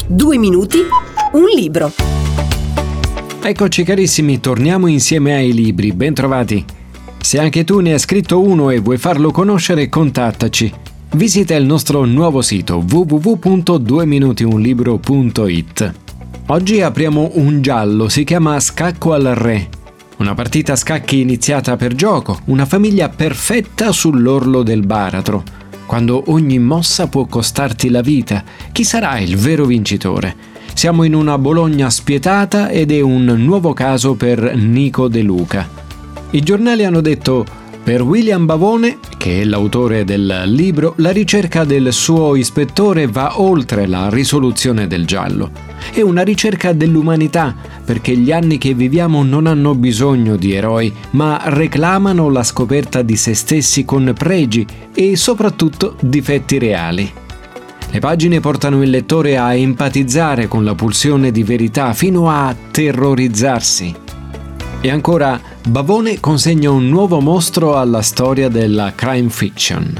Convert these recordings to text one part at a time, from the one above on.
2 minuti, un libro. Eccoci carissimi, torniamo insieme ai libri, bentrovati. Se anche tu ne hai scritto uno e vuoi farlo conoscere, contattaci. Visita il nostro nuovo sito www.dueminutiunlibro.it. Oggi apriamo un giallo, si chiama Scacco al Re. Una partita a scacchi iniziata per gioco, una famiglia perfetta sull'orlo del baratro. Quando ogni mossa può costarti la vita, chi sarà il vero vincitore? Siamo in una Bologna spietata ed è un nuovo caso per Nico De Luca. I giornali hanno detto: per William Bavone, che è l'autore del libro, la ricerca del suo ispettore va oltre la risoluzione del giallo. È una ricerca dell'umanità, perché gli anni che viviamo non hanno bisogno di eroi, ma reclamano la scoperta di se stessi con pregi e soprattutto difetti reali. Le pagine portano il lettore a empatizzare con la pulsione di verità fino a terrorizzarsi. E ancora, Bavone consegna un nuovo mostro alla storia della crime fiction.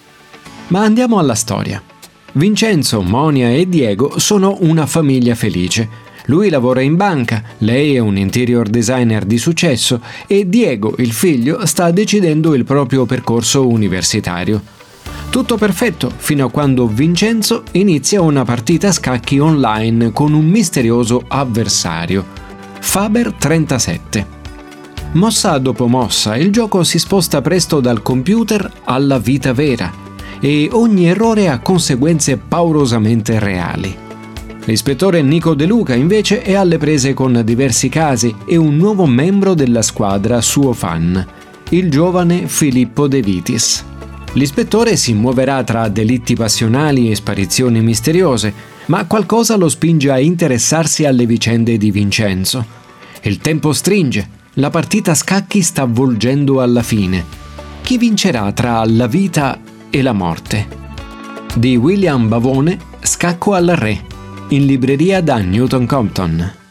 Ma andiamo alla storia. Vincenzo, Monia e Diego sono una famiglia felice. Lui lavora in banca, lei è un interior designer di successo e Diego, il figlio, sta decidendo il proprio percorso universitario. Tutto perfetto fino a quando Vincenzo inizia una partita a scacchi online con un misterioso avversario, Faber 37. Mossa dopo mossa, il gioco si sposta presto dal computer alla vita vera e ogni errore ha conseguenze paurosamente reali. L'ispettore Nico De Luca invece è alle prese con diversi casi e un nuovo membro della squadra suo fan, il giovane Filippo De Vitis. L'ispettore si muoverà tra delitti passionali e sparizioni misteriose, ma qualcosa lo spinge a interessarsi alle vicende di Vincenzo. Il tempo stringe, la partita a scacchi sta volgendo alla fine. Chi vincerà tra la vita e la morte? Di William Bavone, Scacco al Re, in libreria da Newton Compton.